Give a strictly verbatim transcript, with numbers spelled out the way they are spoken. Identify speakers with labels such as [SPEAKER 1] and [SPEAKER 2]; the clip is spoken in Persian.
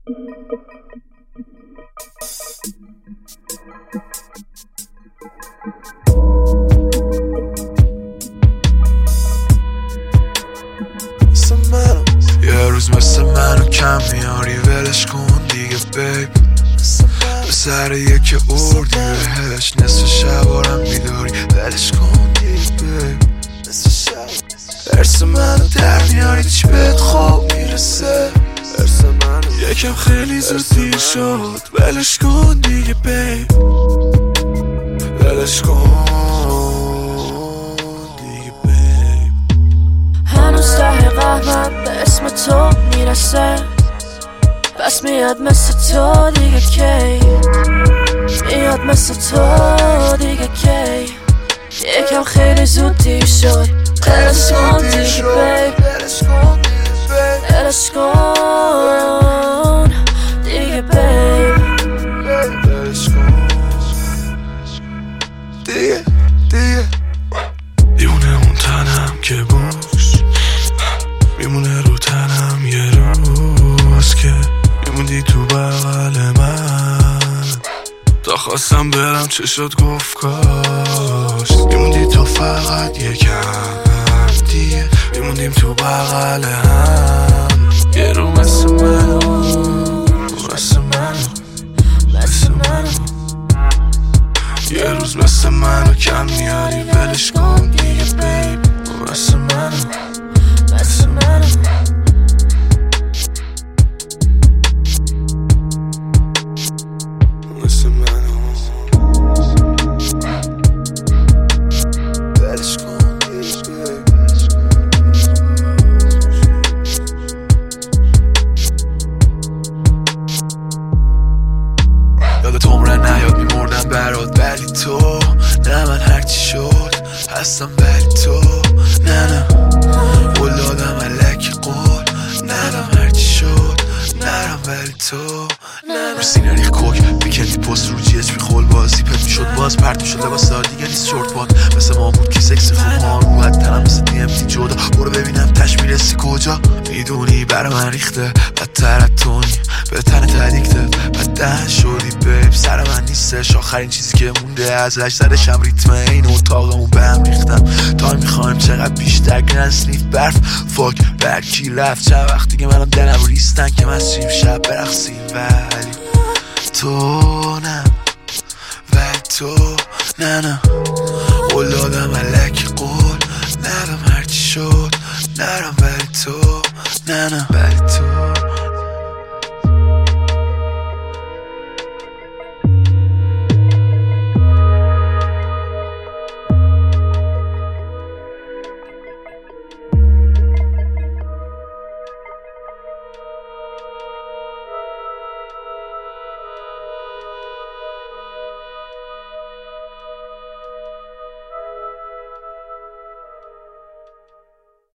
[SPEAKER 1] یه روز مثل منو کم میاری ولش کن دیگه بیب به سر یک اردی بهش نصف شبارم میداری ولش کن دیگه بیب ارس منو در میاری چی بهت خواب میرسه یکم خیلی زود دیر شد ولش کن دیگه بیب ولش کن دیگه بیب
[SPEAKER 2] هنوز ته قهوه‌م به اسم تو میرسه بس میاد مثل تو دیگه کی میاد مثل تو دیگه کی یکم خیلی زود دیر شد ولش کن دیگه بیب ولش کن دیگه بیب
[SPEAKER 1] ولش کن دیگه دیگه دیونه اون تنم که بوش میمونه رو تنم یه روز که میموندی تو بغل من تا خواستم برم چه شد گفت کاش میموندی تو فقط یکم دیگه میموندیم تو بغل هم یه رو مثل منو مثل منو مثل منو یه روز مثل منو کم میاری ولش کن دیگه بیب مثل منو مثل منو مثل منو ولش کن دیگه یادت عمره نیاد میمردم برات ولی تو نه من هرچی شد هستم ولی تو نه نه قول دادم الکی قول ندم هرچی شد نرم ولی تو نه رو سینه ریخ کوک بیکندی پست رو جی اچ بی خول بازی پت میشد باز پرت میشد لباس دار دیگه نیست شورت باد مثل ما بود که سکسی خوب ها رو حد تنم مثل دی ام تی جدا برو ببینم تش میرسی کجا میدونی برا من ریخته بدتر از تونی به تن تدیکته بدن شدی بیب سر من نیستش آخرین چیزی که مونده ازش زدشم ریتم این اتاقمون به هم ریختم تا میخوایم چقدر بیشتر گرن سنیف برف فاک برکی رفت چند وقت دیگه منم دلم ریستن که من سیم شب برقصیم و